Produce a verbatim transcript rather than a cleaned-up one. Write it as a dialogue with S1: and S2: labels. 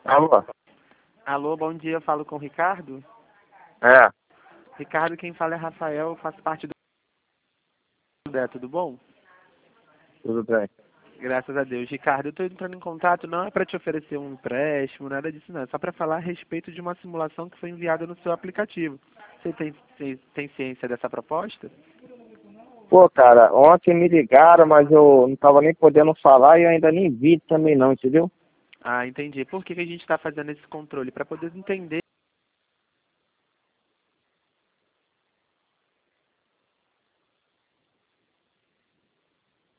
S1: Alô?
S2: Alô, bom dia, eu falo com o Ricardo.
S1: É,
S2: Ricardo, quem fala é Rafael, eu faço parte do Dé, tudo bom?
S1: tudo bem.
S2: Graças a Deus. Ricardo, eu estou entrando em contato, não é para te oferecer um empréstimo, nada disso não, é só para falar a respeito de uma simulação que foi enviada no seu aplicativo. Você tem, tem, tem ciência dessa proposta?
S1: Pô, cara, ontem me ligaram, mas eu não tava nem podendo falar e eu ainda nem vi também não, entendeu?
S2: Ah, entendi. Por que que a gente está fazendo esse controle? Para poder entender